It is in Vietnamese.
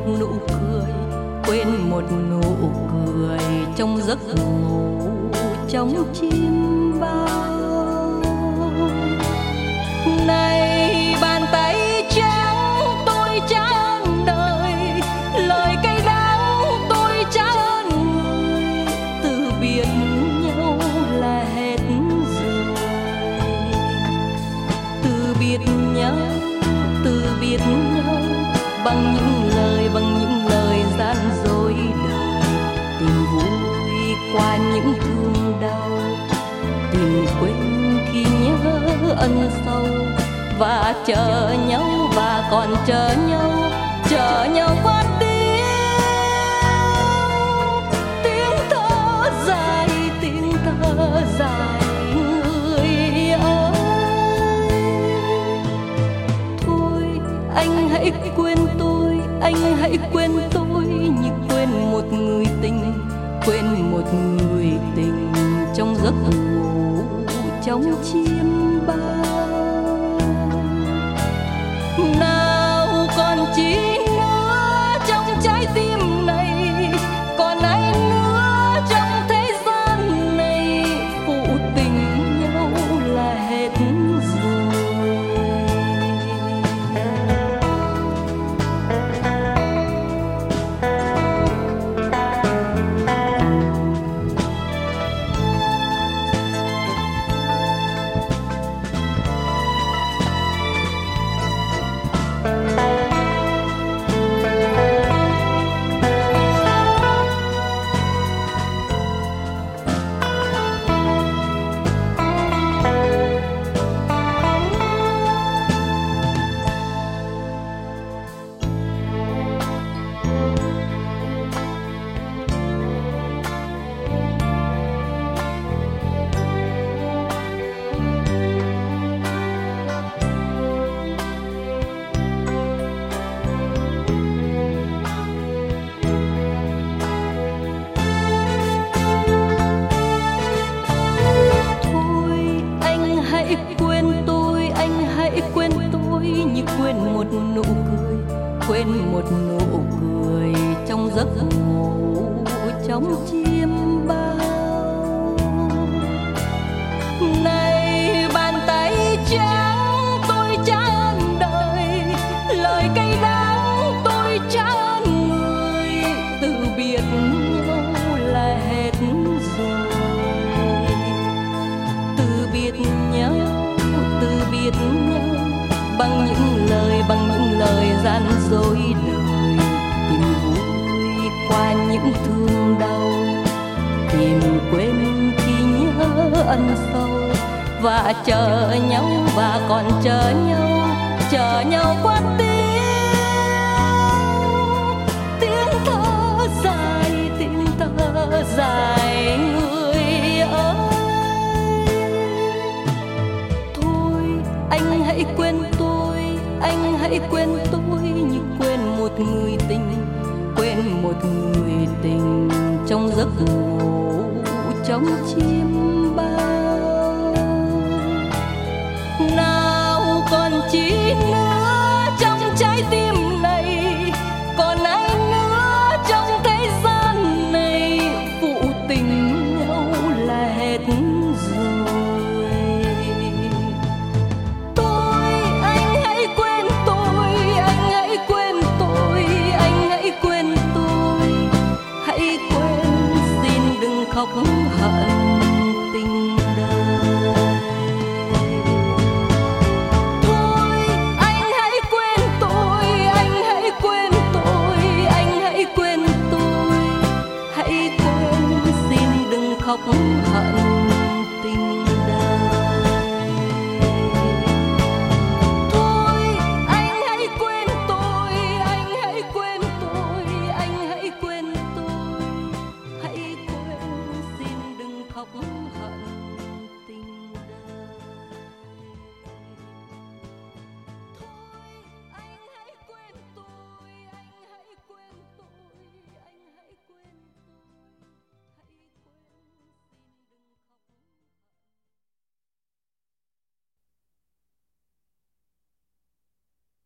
nụ cười, quên một nụ cười trong giấc ngủ trong chim bao. Này bàn tay trắng tôi trả ơn đời, lời cay đắng tôi trả ơn người, từ biệt nhau là hết rồi. Từ biệt nhau bằng những lời gian dối đời, tìm vui qua những thương đau, tìm quên khi nhớ ân sâu, và chờ nhau và còn chờ nhau qua tiếng thở dài, người ơi. Thôi anh hãy quên tôi, anh hãy quên tôi như quên một người tình, quên một người tình trong giấc ngủ trong chim bao. Nào còn chi nữa trong trái tim này, còn ai nữa trong thế gian này, phụ tình nhau là hết rồi. Quên một nụ cười, quên một nụ cười trong giấc ngủ trong chim bao. Này bàn tay trắng tôi trả ơn đời, lời cay đắng tôi trả ơn người, từ biệt nhau là hết rồi. Từ biệt nhau bằng những lời gian dối đời, tìm vui qua những thương đau, tìm quên khi nhớ ân sâu, và chờ nhau và còn chờ nhau qua tiếng thở dài, người ơi. Thôi anh hãy quên tôi, anh hãy quên tôi như quên một người tình, quên một người tình trong giấc ngủ trong chim bao. Nào còn chi nữa trong trái tim này, còn ai nữa trong thế gian này, phụ tình nhau là hết rồi. Khóc hận tình đời. Thôi anh hãy quên tôi, anh hãy quên tôi, anh hãy quên tôi, hãy quên, xin đừng khóc hận tình đời. Thôi anh hãy quên tôi, anh hãy quên tôi, anh hãy quên tôi, hãy quên, xin đừng khóc hận.